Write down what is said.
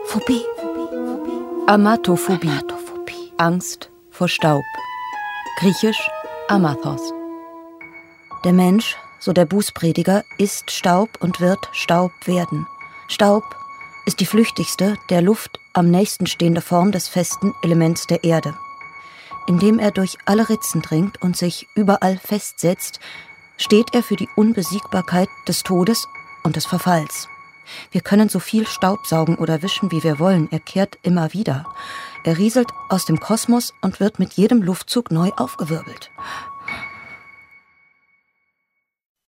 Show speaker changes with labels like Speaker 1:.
Speaker 1: Phobie.
Speaker 2: Amatophobie. Angst vor Staub. Griechisch Amathos. Der Mensch, so der Bußprediger, ist Staub und wird Staub werden. Staub ist die flüchtigste, der Luft am nächsten stehende Form des festen Elements der Erde. Indem er durch alle Ritzen dringt und sich überall festsetzt, steht er für die Unbesiegbarkeit des Todes und des Verfalls. Wir können so viel Staub saugen oder wischen, wie wir wollen, er kehrt immer wieder. Er rieselt aus dem Kosmos und wird mit jedem Luftzug neu aufgewirbelt.